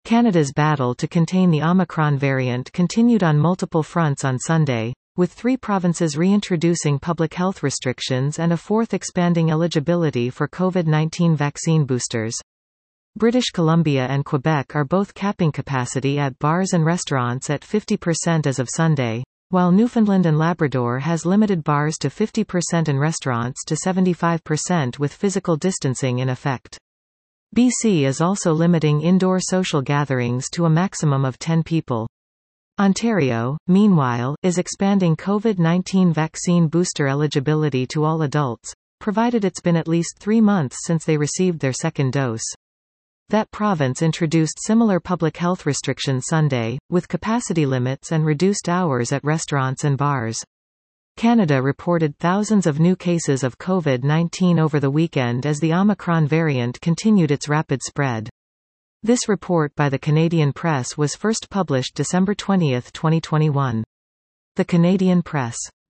Canada's battle to contain the Omicron variant continued on multiple fronts on Sunday, with 3 provinces reintroducing public health restrictions and a 4th expanding eligibility for COVID-19 vaccine boosters. British Columbia and Quebec are both capping capacity at bars and restaurants at 50% as of Sunday, while Newfoundland and Labrador has limited bars to 50% and restaurants to 75% with physical distancing in effect. BC is also limiting indoor social gatherings to a maximum of 10 people. Ontario, meanwhile, is expanding COVID-19 vaccine booster eligibility to all adults, provided it's been at least 3 months since they received their second dose. That province introduced similar public health restrictions Sunday, with capacity limits and reduced hours at restaurants and bars. Canada reported thousands of new cases of COVID-19 over the weekend as the Omicron variant continued its rapid spread. This report by the Canadian Press was first published December 20, 2021. The Canadian Press